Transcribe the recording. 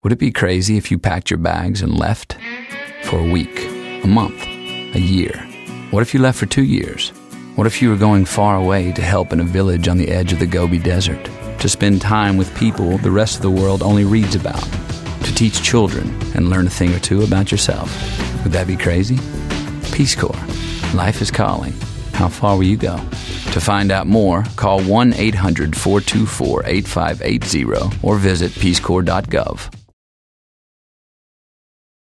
Would it be crazy if you packed your bags and left? For a week, a month, a year. What if you left for 2 years? What if you were going far away to help in a village on the edge of the Gobi Desert? To spend time with people the rest of the world only reads about? To teach children and learn a thing or two about yourself? Would that be crazy? Peace Corps. Life is calling. How far will you go? To find out more, call 1-800-424-8580 or visit peacecorps.gov.